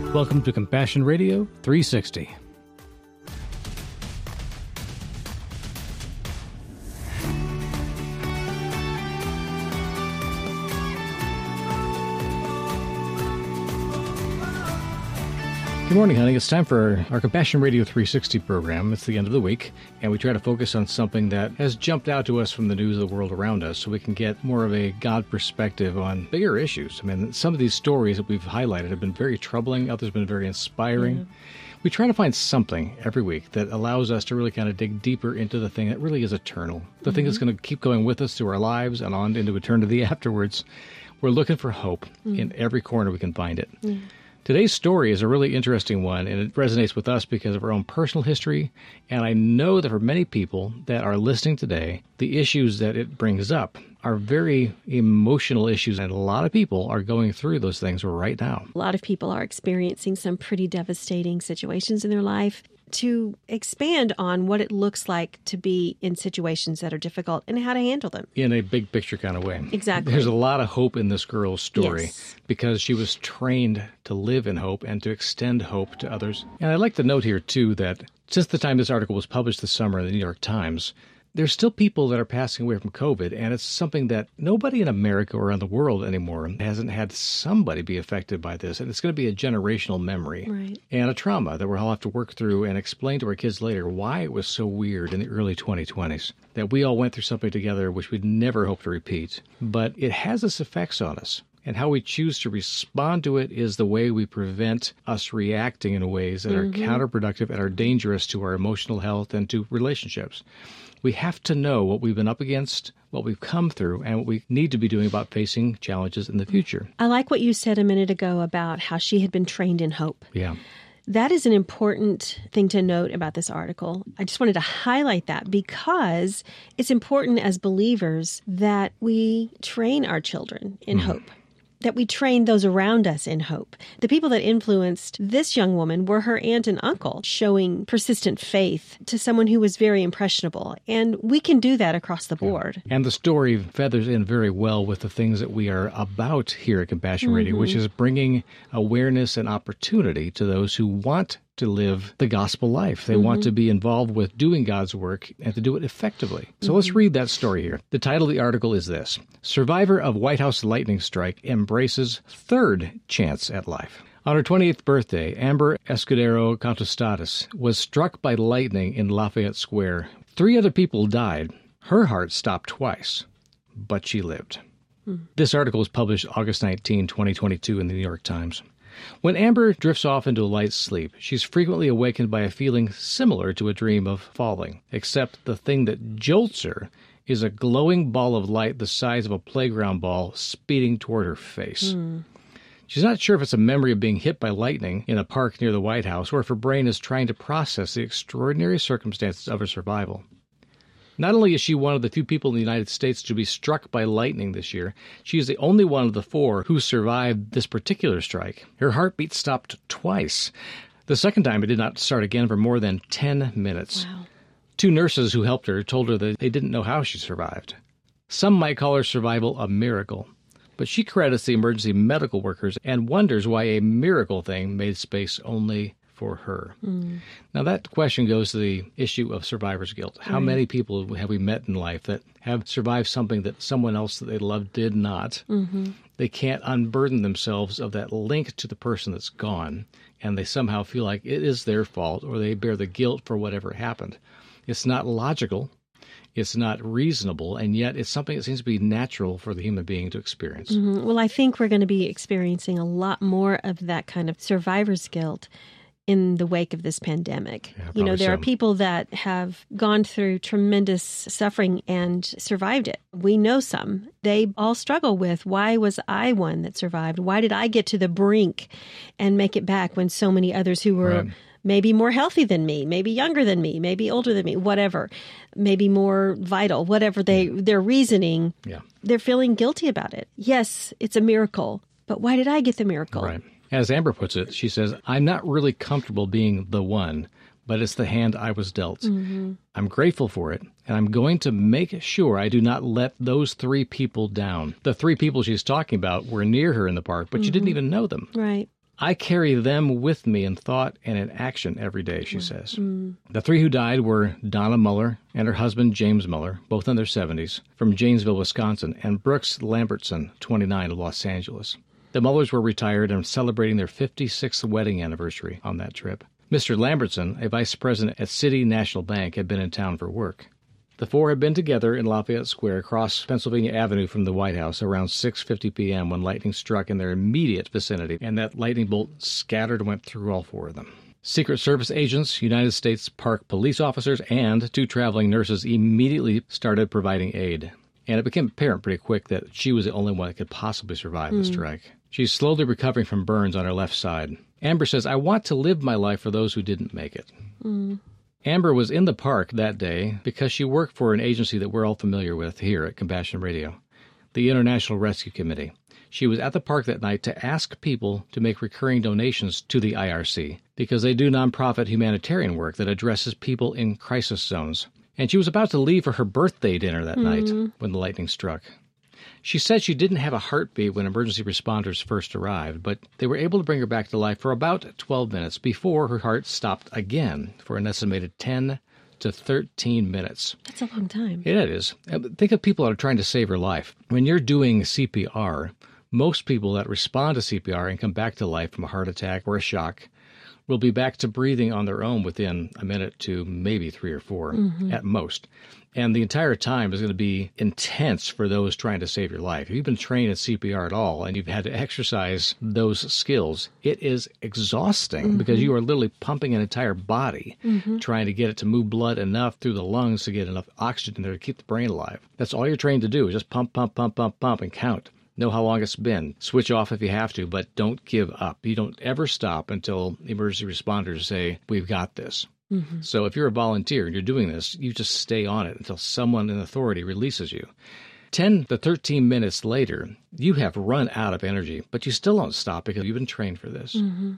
Welcome to Compassion Radio 360. Good morning, honey. It's time for our Compassion Radio 360 program. It's the end of the week, and we try to focus on something that has jumped out to us from the news of the world around us so we can get more of a God perspective on bigger issues. I mean, some of these stories that we've highlighted have been very troubling. Others have been very inspiring. Yeah. We try to find something every week that allows us to really kind of dig deeper into the thing that really is eternal, the thing that's going to keep going with us through our lives and on into eternity afterwards. We're looking for hope in every corner we can find it. Today's story is a really interesting one, and it resonates with us because of our own personal history, and I know that for many people that are listening today, the issues that it brings up are very emotional issues, and a lot of people are going through those things right now. A lot of people are experiencing some pretty devastating situations in their life. To expand on what it looks like to be in situations that are difficult and how to handle them. In a big picture kind of way. Exactly. There's a lot of hope in this girl's story because she was trained to live in hope and to extend hope to others. And I'd like to note here, too, that since the time this article was published this summer in the New York Times, there's still people that are passing away from COVID, and it's something that nobody in America or around the world anymore hasn't had somebody be affected by this. And it's going to be a generational memory and a trauma that we'll all have to work through and explain to our kids later why it was so weird in the early 2020s, that we all went through something together which we'd never hope to repeat. But it has its effects on us. And how we choose to respond to it is the way we prevent us reacting in ways that are counterproductive and are dangerous to our emotional health and to relationships. We have to know what we've been up against, what we've come through, and what we need to be doing about facing challenges in the future. I like what you said a minute ago about how she had been trained in hope. Yeah. That is an important thing to note about this article. I just wanted to highlight that because it's important as believers that we train our children in hope, that we train those around us in hope. The people that influenced this young woman were her aunt and uncle, showing persistent faith to someone who was very impressionable. And we can do that across the board. And the story feathers in very well with the things that we are about here at Compassion Radio, which is bringing awareness and opportunity to those who want to live the gospel life. They want to be involved with doing God's work and to do it effectively. So let's read that story here. The title of the article is this: Survivor of White House Lightning Strike Embraces Third Chance at Life. On her 28th birthday, Amber Escudero Contestados was struck by lightning in Lafayette Square. 3 other people died. Her heart stopped twice, but she lived. This article was published August 19, 2022 in the New York Times. When Amber drifts off into a light sleep, she's frequently awakened by a feeling similar to a dream of falling, except the thing that jolts her is a glowing ball of light the size of a playground ball speeding toward her face. She's not sure if it's a memory of being hit by lightning in a park near the White House or if her brain is trying to process the extraordinary circumstances of her survival. Not only is she one of the few people in the United States to be struck by lightning this year, she is the only one of the 4 who survived this particular strike. Her heartbeat stopped twice. The second time, it did not start again for more than 10 minutes. Wow. 2 nurses who helped her told her that they didn't know how she survived. Some might call her survival a miracle, but she credits the emergency medical workers and wonders why a miracle thing made space only for her. Now, that question goes to the issue of survivor's guilt. How many people have we met in life that have survived something that someone else that they loved did not? They can't unburden themselves of that link to the person that's gone, and they somehow feel like it is their fault, or they bear the guilt for whatever happened. It's not logical. It's not reasonable, and yet it's something that seems to be natural for the human being to experience. Well, I think we're going to be experiencing a lot more of that kind of survivor's guilt in the wake of this pandemic. Yeah, there are people that have gone through tremendous suffering and survived it. We know some. They all struggle with, why was I one that survived? Why did I get to the brink and make it back when so many others who were maybe more healthy than me, maybe younger than me, maybe older than me, whatever, maybe more vital, whatever their reasoning, they're feeling guilty about it. Yes, it's a miracle, but why did I get the miracle? Right. As Amber puts it, she says, I'm not really comfortable being the one, but it's the hand I was dealt. I'm grateful for it, and I'm going to make sure I do not let those 3 people down. The 3 people she's talking about were near her in the park, but she didn't even know them. Right. I carry them with me in thought and in action every day, she says. The three who died were Donna Muller and her husband, James Muller, both in their 70s, from Janesville, Wisconsin, and Brooks Lambertson, 29, of Los Angeles. The Mullers were retired and celebrating their 56th wedding anniversary on that trip. Mr. Lambertson, a vice president at City National Bank, had been in town for work. The four had been together in Lafayette Square across Pennsylvania Avenue from the White House around 6:50 p.m. when lightning struck in their immediate vicinity, and that lightning bolt scattered and went through all four of them. Secret Service agents, United States Park police officers, and two traveling nurses immediately started providing aid. And it became apparent pretty quick that she was the only one that could possibly survive the strike. She's slowly recovering from burns on her left side. Amber says, "I want to live my life for those who didn't make it." Amber was in the park that day because she worked for an agency that we're all familiar with here at Compassion Radio, the International Rescue Committee. She was at the park that night to ask people to make recurring donations to the IRC because they do nonprofit humanitarian work that addresses people in crisis zones. And she was about to leave for her birthday dinner that night when the lightning struck. She said she didn't have a heartbeat when emergency responders first arrived, but they were able to bring her back to life for about 12 minutes before her heart stopped again for an estimated 10 to 13 minutes. That's a long time. It is. Think of people that are trying to save her life. When you're doing CPR, most people that respond to CPR and come back to life from a heart attack or a shock will be back to breathing on their own within a minute to maybe 3 or 4 at most. And the entire time is going to be intense for those trying to save your life. If you've been trained in CPR at all and you've had to exercise those skills, it is exhausting because you are literally pumping an entire body trying to get it to move blood enough through the lungs to get enough oxygen in there to keep the brain alive. That's all you're trained to do is just pump, pump, pump, pump, pump, and count. Know how long it's been. Switch off if you have to, but don't give up. You don't ever stop until emergency responders say, "We've got this." So if you're a volunteer and you're doing this, you just stay on it until someone in authority releases you. 10 to 13 minutes later, you have run out of energy, but you still don't stop because you've been trained for this.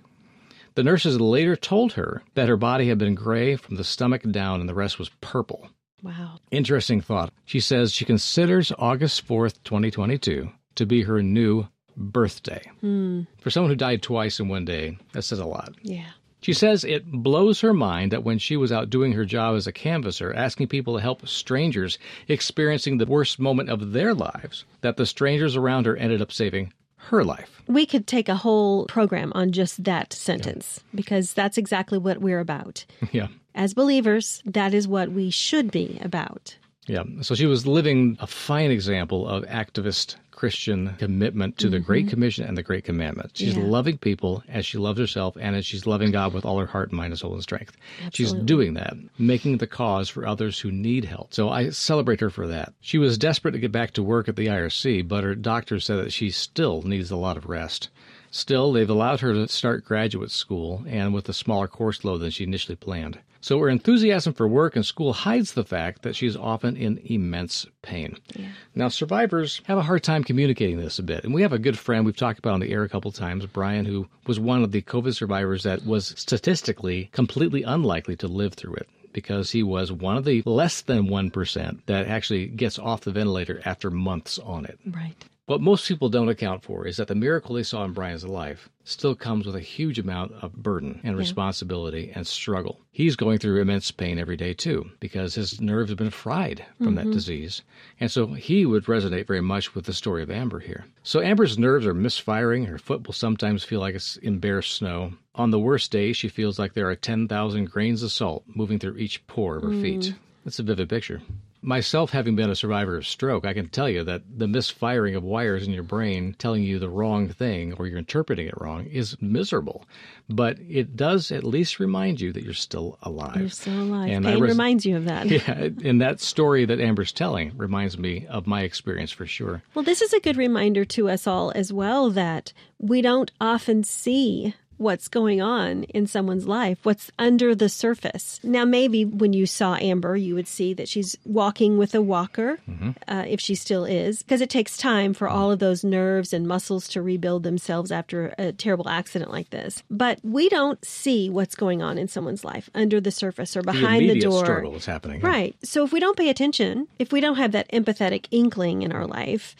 The nurses later told her that her body had been gray from the stomach down and the rest was purple. Wow. Interesting thought. She says she considers August 4th, 2022 to be her new birthday. For someone who died twice in one day, that says a lot. Yeah. She says it blows her mind that when she was out doing her job as a canvasser, asking people to help strangers experiencing the worst moment of their lives, that the strangers around her ended up saving her life. We could take a whole program on just that sentence because that's exactly what we're about. Yeah. As believers, that is what we should be about. Yeah. So she was living a fine example of activist Christian commitment to the Great Commission and the Great Commandment. She's loving people as she loves herself and as she's loving God with all her heart, mind, and soul, and strength. Absolutely. She's doing that, making the cause for others who need help. So I celebrate her for that. She was desperate to get back to work at the IRC, but her doctor said that she still needs a lot of rest. Still, they've allowed her to start graduate school and with a smaller course load than she initially planned. So her enthusiasm for work and school hides the fact that she's often in immense pain. Yeah. Now, survivors have a hard time communicating this a bit. And we have a good friend we've talked about on the air a couple of times, Brian, who was one of the COVID survivors that was statistically completely unlikely to live through it, because he was one of the less than 1% that actually gets off the ventilator after months on it. Right. What most people don't account for is that the miracle they saw in Brian's life still comes with a huge amount of burden and responsibility and struggle. He's going through immense pain every day, too, because his nerves have been fried from that disease. And so he would resonate very much with the story of Amber here. So Amber's nerves are misfiring. Her foot will sometimes feel like it's in bare snow. On the worst day, she feels like there are 10,000 grains of salt moving through each pore of her feet. That's a vivid picture. Myself, having been a survivor of stroke, I can tell you that the misfiring of wires in your brain telling you the wrong thing or you're interpreting it wrong is miserable. But it does at least remind you that you're still alive. You're still alive. And pain reminds you of that. Yeah, and that story that Amber's telling reminds me of my experience for sure. Well, this is a good reminder to us all as well that we don't often see what's going on in someone's life, what's under the surface. Now, maybe when you saw Amber, you would see that she's walking with a walker, if she still is, because it takes time for all of those nerves and muscles to rebuild themselves after a terrible accident like this. But we don't see what's going on in someone's life under the surface or behind the door. The struggle is happening. Right. So if we don't pay attention, if we don't have that empathetic inkling in our life,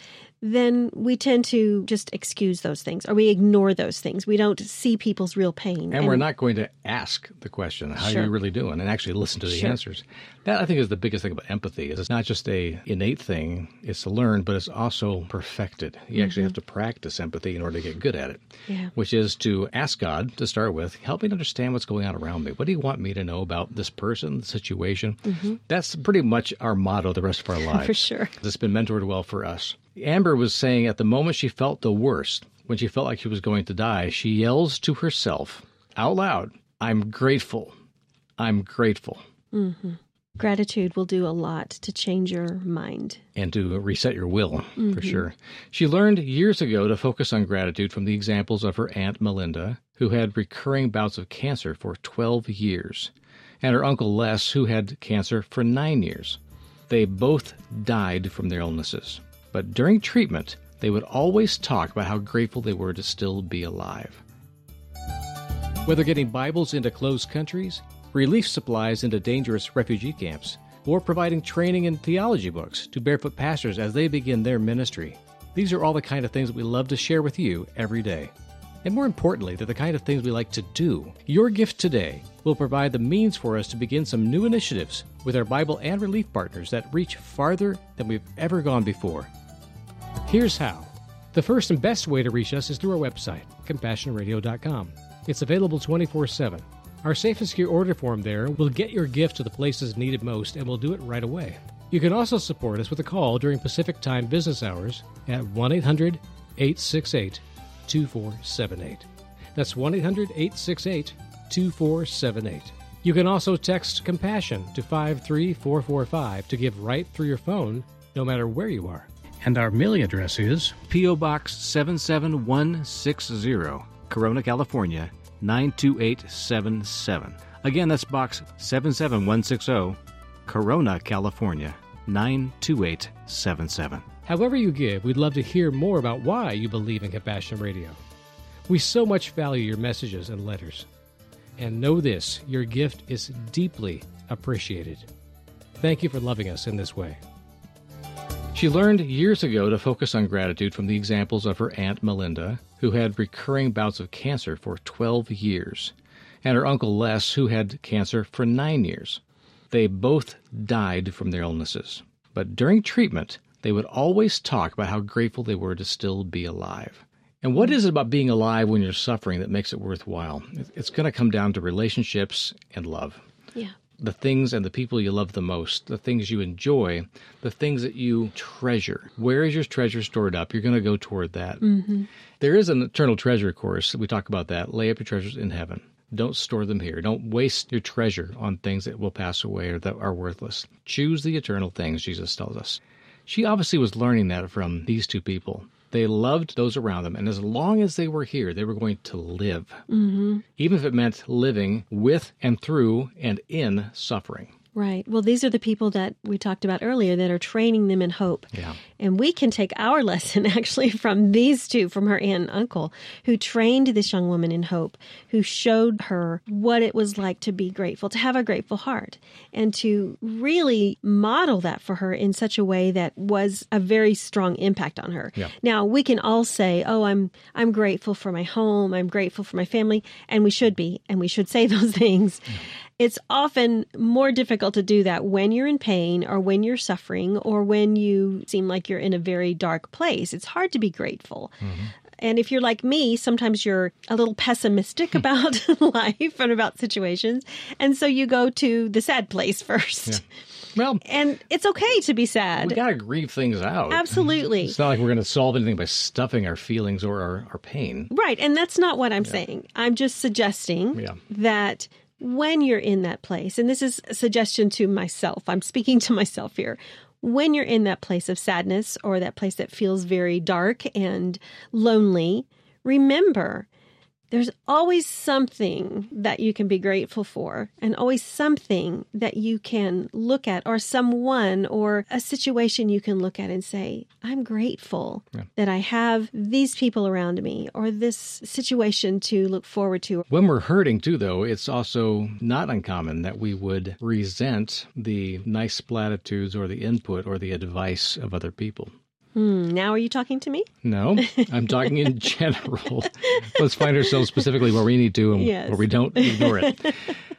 then we tend to just excuse those things or we ignore those things. We don't see people's real pain. And we're not going to ask the question, how are you really doing? And actually listen to the answers. That, I think, is the biggest thing about empathy. Is it's not just a innate thing. It's learned, but it's also perfected. You actually have to practice empathy in order to get good at it, which is to ask God, to start with, help me to understand what's going on around me. What do you want me to know about this person, the situation? That's pretty much our motto the rest of our lives. For sure. It's been mentored well for us. Amber was saying at the moment she felt the worst, when she felt like she was going to die, she yells to herself out loud, I'm grateful. I'm grateful. Gratitude will do a lot to change your mind. And to reset your will, for sure. She learned years ago to focus on gratitude from the examples of her Aunt Melinda, who had recurring bouts of cancer for 12 years, and her Uncle Les, who had cancer for 9 years. They both died from their illnesses. But during treatment, they would always talk about how grateful they were to still be alive. Whether getting Bibles into closed countries, relief supplies into dangerous refugee camps, or providing training in theology books to barefoot pastors as they begin their ministry, these are all the kind of things that we love to share with you every day. And more importantly, they're the kind of things we like to do. Your gift today will provide the means for us to begin some new initiatives with our Bible and relief partners that reach farther than we've ever gone before. Here's how. The first and best way to reach us is through our website, CompassionRadio.com. It's available 24/7. Our safe and secure order form there will get your gift to the places needed most, and we'll do it right away. You can also support us with a call during Pacific Time business hours at 1-800-868-2478. That's 1-800-868-2478. You can also text Compassion to 53445 to give right through your phone, no matter where you are. And our mailing address is P.O. Box 77160, Corona, California, 92877. Again, that's Box 77160, Corona, California, 92877. However you give, we'd love to hear more about why you believe in Compassion Radio. We so much value your messages and letters. And know this, your gift is deeply appreciated. Thank you for loving us in this way. She learned years ago to focus on gratitude from the examples of her Aunt Melinda, who had recurring bouts of cancer for 12 years, and her Uncle Les, who had cancer for 9 years. They both died from their illnesses. But during treatment, they would always talk about how grateful they were to still be alive. And what is it about being alive when you're suffering that makes it worthwhile? It's going to come down to relationships and love. Yeah. The things and the people you love the most, the things you enjoy, the things that you treasure. Where is your treasure stored up? You're going to go toward that. There is an eternal treasure course. We talk about that. Lay up your treasures in heaven. Don't store them here. Don't waste your treasure on things that will pass away or that are worthless. Choose the eternal things, Jesus tells us. She obviously was learning that from these two people. They loved those around them, and as long as they were here, they were going to live, even if it meant living with and through and in suffering. Right. Well, these are the people that we talked about earlier that are training them in hope. Yeah. And we can take our lesson actually from these two, from her aunt and uncle, who trained this young woman in hope, who showed her what it was like to be grateful, to have a grateful heart, and to really model that for her in such a way that was a very strong impact on her. Yeah. Now, we can all say, oh, I'm grateful for my home, I'm grateful for my family, and we should be, and we should say those things. Yeah. It's often more difficult to do that when you're in pain or when you're suffering or when you seem like you're in a very dark place. It's hard to be grateful. And if you're like me, sometimes you're a little pessimistic about life and about situations. And so you go to the sad place first. Yeah. Well, and it's okay to be sad. We got to grieve things out. Absolutely. It's not like we're going to solve anything by stuffing our feelings or our pain. Right. And that's not what I'm saying. I'm just suggesting that when you're in that place, and this is a suggestion to myself, I'm speaking to myself here, when you're in that place of sadness or that place that feels very dark and lonely, remember there's always something that you can be grateful for and always something that you can look at or someone or a situation you can look at and say, I'm grateful that I have these people around me or this situation to look forward to. When we're hurting too, though, it's also not uncommon that we would resent the nice platitudes or the input or the advice of other people. Now are you talking to me? No, I'm talking in general. Let's find ourselves specifically where we need to and where we don't, ignore it.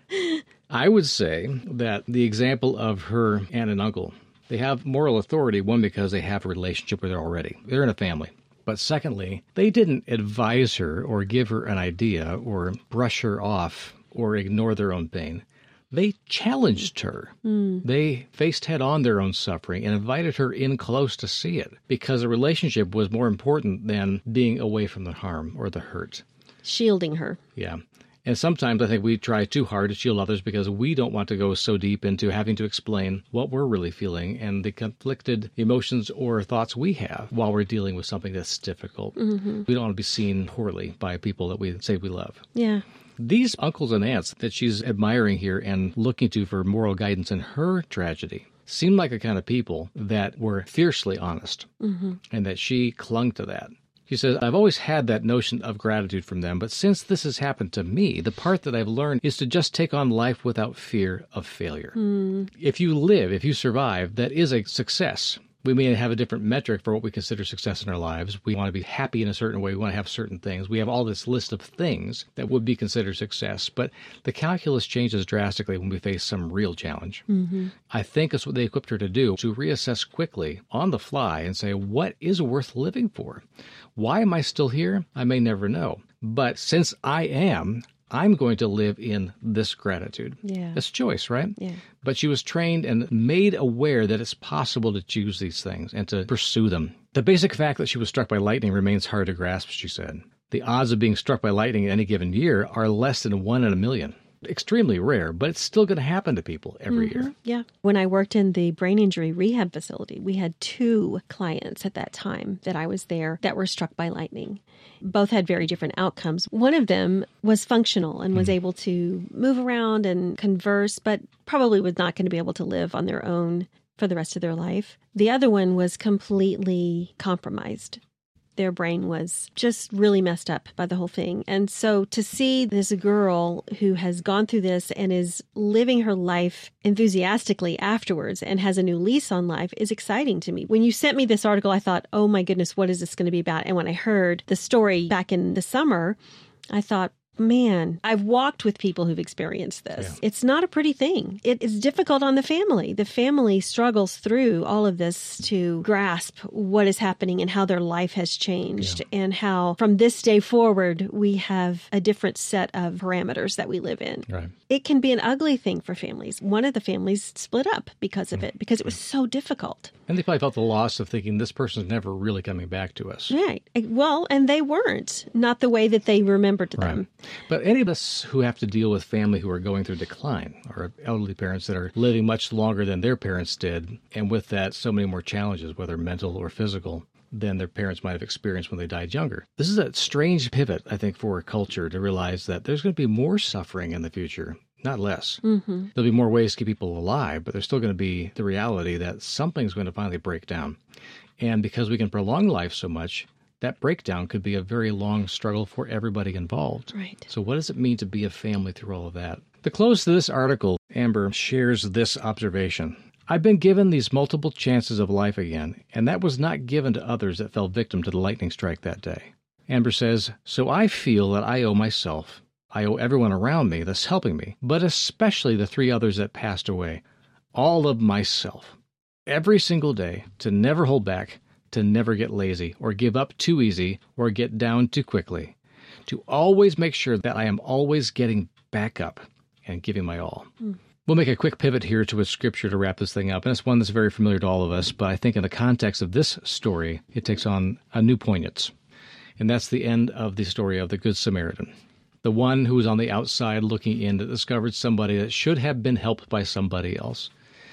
I would say that the example of her aunt and uncle, they have moral authority, one, because they have a relationship with her already. They're in a family. But secondly, they didn't advise her or give her an idea or brush her off or ignore their own pain. They challenged her. They faced head-on their own suffering and invited her in close to see it, because a relationship was more important than being away from the harm or the hurt. Shielding her. Yeah. And sometimes I think we try too hard to shield others because we don't want to go so deep into having to explain what we're really feeling and the conflicted emotions or thoughts we have while we're dealing with something that's difficult. We don't want to be seen poorly by people that we say we love. Yeah. These uncles and aunts that she's admiring here and looking to for moral guidance in her tragedy seem like the kind of people that were fiercely honest, and that she clung to that. She says, I've always had that notion of gratitude from them, but since this has happened to me, the part that I've learned is to just take on life without fear of failure. If you live, if you survive, that is a success. We may have a different metric for what we consider success in our lives. We want to be happy in a certain way. We want to have certain things. We have all this list of things that would be considered success. But the calculus changes drastically when we face some real challenge. I think that's what they equipped her to do, to reassess quickly on the fly and say, what is worth living for? Why am I still here? I may never know. But since I am, I'm going to live in this gratitude. Yeah. That's choice, right? Yeah. But she was trained and made aware that it's possible to choose these things and to pursue them. The basic fact that she was struck by lightning remains hard to grasp, she said. The odds of being struck by lightning in any given year are less than 1 in a million. Extremely rare, but it's still going to happen to people every year. Yeah. When I worked in the brain injury rehab facility, we had 2 clients at that time that I was there that were struck by lightning. Both had very different outcomes. One of them was functional and was able to move around and converse, but probably was not going to be able to live on their own for the rest of their life. The other one was completely compromised. Their brain was just really messed up by the whole thing. And so to see this girl who has gone through this and is living her life enthusiastically afterwards and has a new lease on life is exciting to me. When you sent me this article, I thought, oh my goodness, what is this going to be about? And when I heard the story back in the summer, I thought, man, I've walked with people who've experienced this. Yeah. It's not a pretty thing. It is difficult on the family. The family struggles through all of this to grasp what is happening and how their life has changed, and how from this day forward, we have a different set of parameters that we live in. Right. It can be an ugly thing for families. One of the families split up because of it, because it was so difficult. And they probably felt the loss of thinking this person's never really coming back to us. Right. Well, and they weren't. Not the way that they remembered them. But any of us who have to deal with family who are going through decline, or elderly parents that are living much longer than their parents did, and with that, so many more challenges, whether mental or physical, than their parents might have experienced when they died younger. This is a strange pivot, I think, for a culture to realize that there's going to be more suffering in the future, not less. There'll be more ways to keep people alive, but there's still going to be the reality that something's going to finally break down. And because we can prolong life so much, that breakdown could be a very long struggle for everybody involved. Right. So what does it mean to be a family through all of that? The close to this article, Amber shares this observation. I've been given these multiple chances of life again, and that was not given to others that fell victim to the lightning strike that day. Amber says, so I feel that I owe myself, I owe everyone around me that's helping me, but especially the 3 others that passed away, all of myself, every single day, to never hold back, to never get lazy or give up too easy or get down too quickly, to always make sure that I am always getting back up and giving my all. We'll make a quick pivot here to a scripture to wrap this thing up, and it's one that's very familiar to all of us, but I think in the context of this story, it takes on a new poignance, and that's the end of the story of the Good Samaritan. The one who was on the outside looking in that discovered somebody that should have been helped by somebody else,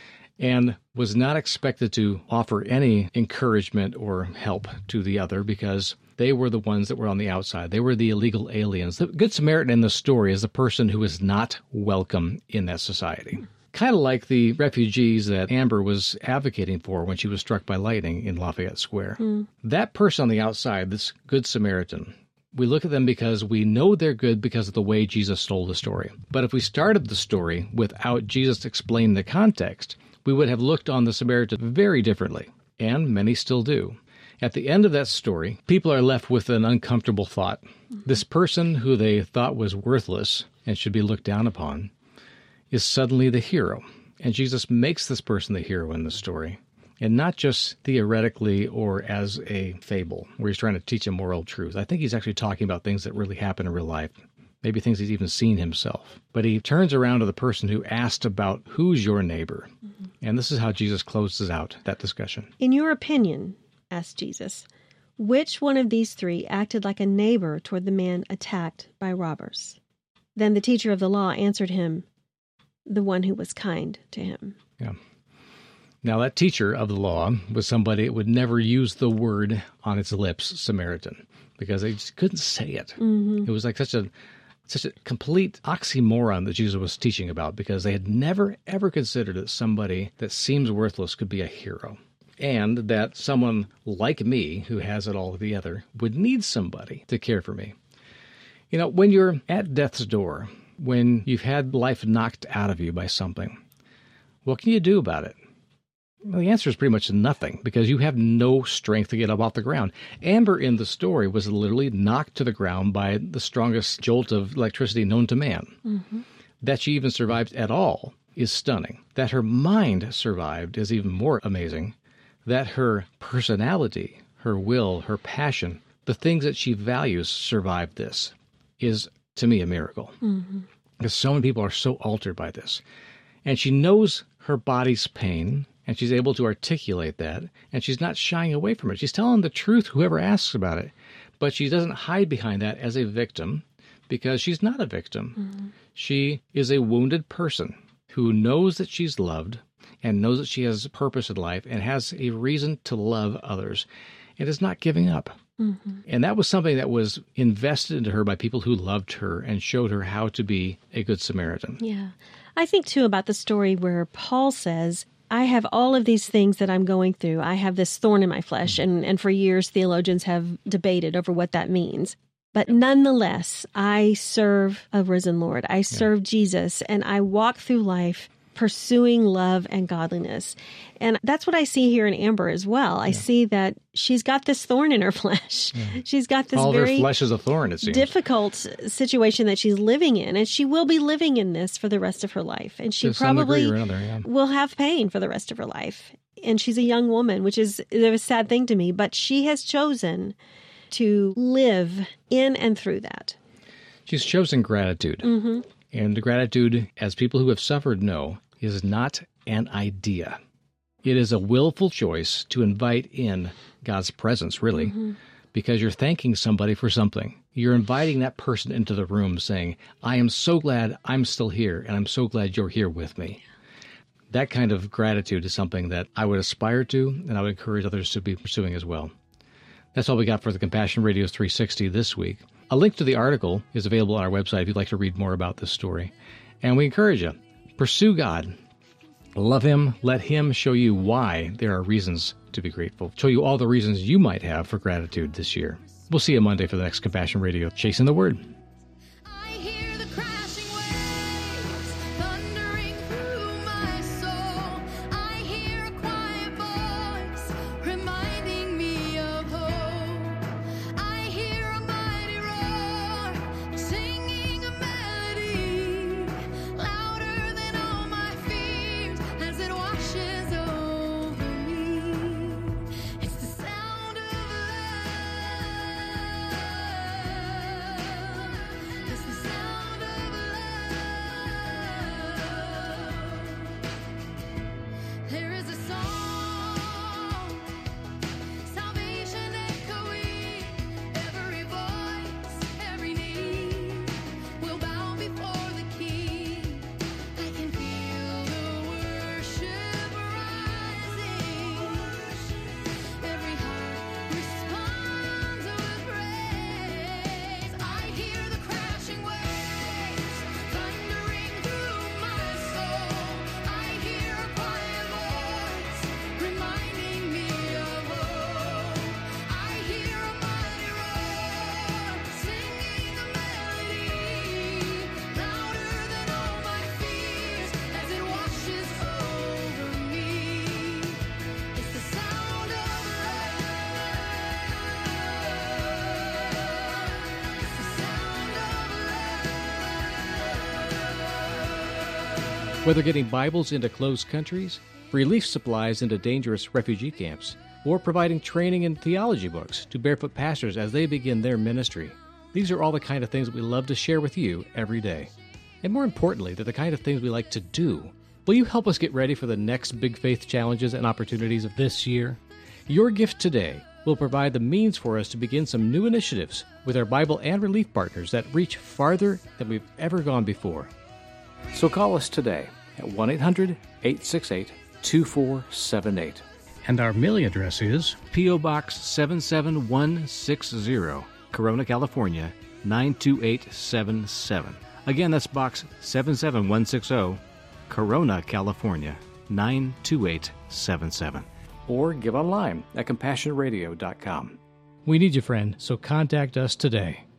and was not expected to offer any encouragement or help to the other because they were the ones that were on the outside. They were the illegal aliens. The Good Samaritan in the story is the person who is not welcome in that society. Kind of like the refugees that Amber was advocating for when she was struck by lightning in Lafayette Square. That person on the outside, this Good Samaritan, we look at them because we know they're good because of the way Jesus told the story. But if we started the story without Jesus explaining the context, we would have looked on the Samaritan very differently, and many still do. At the end of that story, people are left with an uncomfortable thought. This person who they thought was worthless and should be looked down upon is suddenly the hero. And Jesus makes this person the hero in the story. And not just theoretically or as a fable where he's trying to teach a moral truth. I think he's actually talking about things that really happen in real life, maybe things he's even seen himself. But he turns around to the person who asked about who's your neighbor. And this is how Jesus closes out that discussion. In your opinion, asked Jesus, which one of these three acted like a neighbor toward the man attacked by robbers? Then the teacher of the law answered him, the one who was kind to him. Yeah. Now, that teacher of the law was somebody that would never use the word on its lips, Samaritan, because they just couldn't say it. It was like such a complete oxymoron that Jesus was teaching about, because they had never, ever considered that somebody that seems worthless could be a hero. And that someone like me, who has it all together, would need somebody to care for me. You know, when you're at death's door, when you've had life knocked out of you by something, what can you do about it? Well, the answer is pretty much nothing, because you have no strength to get up off the ground. Amber in the story was literally knocked to the ground by the strongest jolt of electricity known to man. That she even survived at all is stunning. That her mind survived is even more amazing. That her personality, her will, her passion, the things that she values survived this is, to me, a miracle. Because so many people are so altered by this. And she knows her body's pain, and she's able to articulate that, and she's not shying away from it. She's telling the truth, whoever asks about it. But she doesn't hide behind that as a victim, because she's not a victim. She is a wounded person who knows that she's loved, and knows that she has purpose in life, and has a reason to love others, and is not giving up. And that was something that was invested into her by people who loved her and showed her how to be a good Samaritan. Yeah. I think, too, about the story where Paul says, I have all of these things that I'm going through. I have this thorn in my flesh, and for years theologians have debated over what that means. But nonetheless, I serve a risen Lord. I serve Jesus, and I walk through life pursuing love and godliness. And that's what I see here in Amber as well. I see that she's got this thorn in her flesh. She's got this all very her flesh is a thorn, it seems. difficult situation that she's living in. And she will be living in this for the rest of her life. And she To some degree probably or another, will have pain for the rest of her life. And she's a young woman, which is a sad thing to me. But she has chosen to live in and through that. She's chosen gratitude. And gratitude, as people who have suffered know, is not an idea. It is a willful choice to invite in God's presence, really, because you're thanking somebody for something. You're inviting that person into the room saying, I am so glad I'm still here, and I'm so glad you're here with me. That kind of gratitude is something that I would aspire to, and I would encourage others to be pursuing as well. That's all we got for the Compassion Radio 360 this week. A link to the article is available on our website if you'd like to read more about this story. And we encourage you, pursue God. Love Him. Let Him show you why there are reasons to be grateful. Show you all the reasons you might have for gratitude this year. We'll see you Monday for the next Compassion Radio, Chasing the Word. I hear the crashing waves thundering through my soul. I hear a quiet voice reminding me of hope. I hear a mighty roar singing a melody louder than all my fears as it washes over me. It's the sound of love. Whether getting Bibles into closed countries, relief supplies into dangerous refugee camps, or providing training in theology books to barefoot pastors as they begin their ministry, these are all the kind of things that we love to share with you every day. And more importantly, they're the kind of things we like to do. Will you help us get ready for the next big faith challenges and opportunities of this year? Your gift today will provide the means for us to begin some new initiatives with our Bible and relief partners that reach farther than we've ever gone before. So call us today at 1-800-868-2478. And our mailing address is P.O. Box 77160, Corona, California, 92877. Again, that's Box 77160, Corona, California, 92877. Or give online at CompassionRadio.com. We need you, friend, so contact us today.